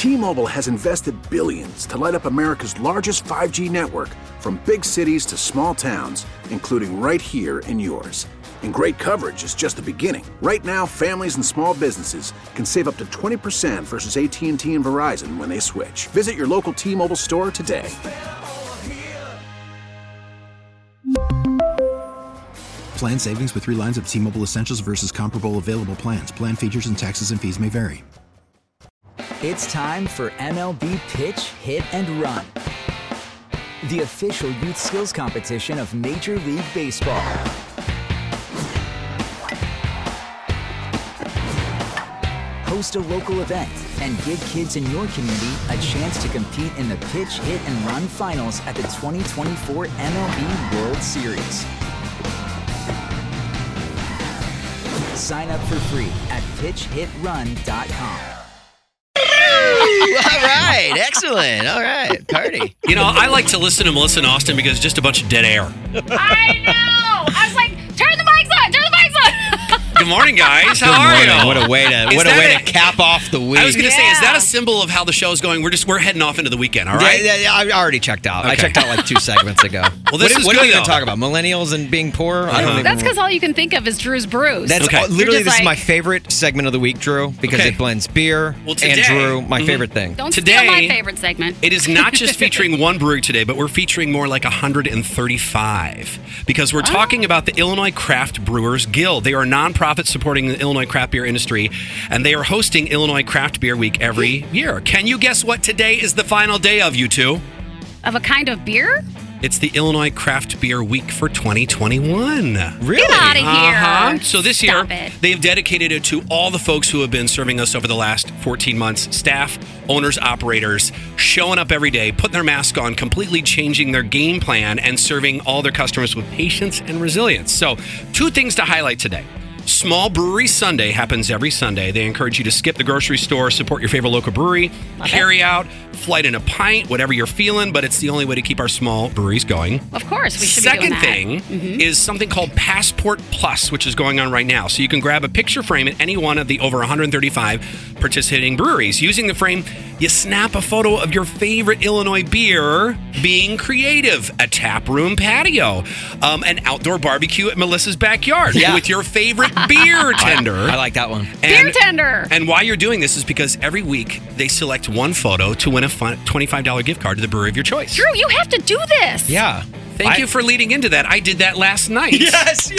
T-Mobile has invested billions to light up America's largest 5G network, from big cities to small towns, including right here in yours. And great coverage is just the beginning. Right now, families and small businesses can save up to 20% versus AT&T and Verizon when they switch. Visit your local T-Mobile store today. Plan savings with 3 lines of T-Mobile Essentials versus comparable available plans. Plan features and taxes and fees may vary. It's time for MLB Pitch, Hit, and Run, the official youth skills competition of Major League Baseball. Host a local event and give kids in your community a chance to compete in the Pitch, Hit, and Run finals at the 2024 MLB World Series. Sign up for free at pitchhitrun.com. All right, excellent. All right, party. You know, I like to listen to Melissa and Austin because it's just a bunch of dead air. I know. I was like, turn the mics on. Turn the mics on. Good morning, guys. How are you? What a way to cap off the week. I was going to say, is that a symbol of how the show's going? We're heading off into the weekend, all right? Yeah, I already checked out. Okay. I checked out like 2 segments ago. Well, what are we going to talk about? Millennials and being poor? That's because all you can think of is Drew's Brews. That's literally, this is my favorite segment of the week, Drew, because it blends beer and Drew, my favorite thing. Don't steal my favorite segment. It is not just featuring one brewery today, but we're featuring more like 135 because we're talking about the Illinois Craft Brewers Guild. They are a nonprofit supporting the Illinois craft beer industry, and they are hosting Illinois Craft Beer Week every year. Can you guess what today is the final day of, you two? Of a kind of beer? It's the Illinois Craft Beer Week for 2021. Really? Get out of here. So this year, they've dedicated it to all the folks who have been serving us over the last 14 months. Staff, owners, operators, showing up every day, putting their mask on, completely changing their game plan, and serving all their customers with patience and resilience. So 2 things to highlight today. Small Brewery Sunday happens every Sunday. They encourage you to skip the grocery store, support your favorite local brewery, carry out, flight in a pint, whatever you're feeling, but it's the only way to keep our small breweries going. Of course, we should be doing that. Second thing is something called Passport Plus, which is going on right now. So you can grab a picture frame at any one of the over 135 participating breweries. Using the frame, you snap a photo of your favorite Illinois beer being creative, a tap room patio, an outdoor barbecue at Melissa's backyard with your favorite beer tender. I like that one. Beer tender. And why you're doing this is because every week they select one photo to win a $25 gift card to the brewery of your choice. Drew, you have to do this. Yeah. Thank you for leading into that. I did that last night. Yes.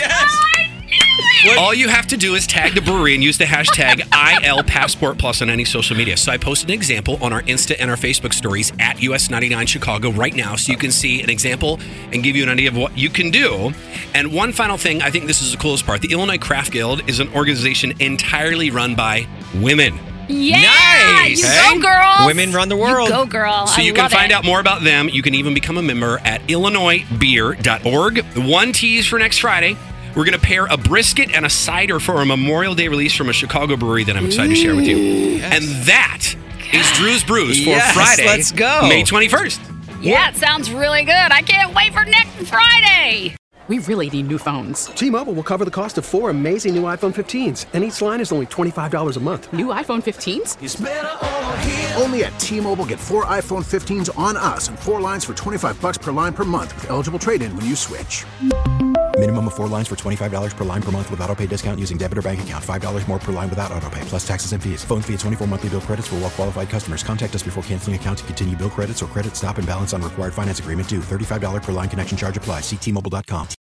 All you have to do is tag the brewery and use the hashtag #ILPassportPlus on any social media. So I posted an example on our Insta and our Facebook stories at US99 Chicago right now, so you can see an example and give you an idea of what you can do. And one final thing, I think this is the coolest part. The Illinois Craft Guild is an organization entirely run by women. Yeah, nice. You go, girls. Women run the world. You go, girl. So you can find out more about them. You can even become a member at illinoisbeer.org. 1 tease for next Friday. We're going to pair a brisket and a cider for a Memorial Day release from a Chicago brewery that I'm excited to share with you. Yes. And that is Drew's Brews for Friday, let's go. May 21st. Yeah, it sounds really good. I can't wait for next Friday. We really need new phones. T-Mobile will cover the cost of 4 amazing new iPhone 15s, and each line is only $25 a month. New iPhone 15s? It's better over here. Only at T-Mobile, get 4 iPhone 15s on us and 4 lines for $25 per line per month with eligible trade-in when you switch. Minimum of 4 lines for $25 per line per month with autopay discount using debit or bank account. $5 more per line without autopay, plus taxes and fees. Phone fee at 24 monthly bill credits for well-qualified customers. Contact us before canceling account to continue bill credits or credit stop and balance on required finance agreement due. $35 per line connection charge applies. See T-Mobile.com.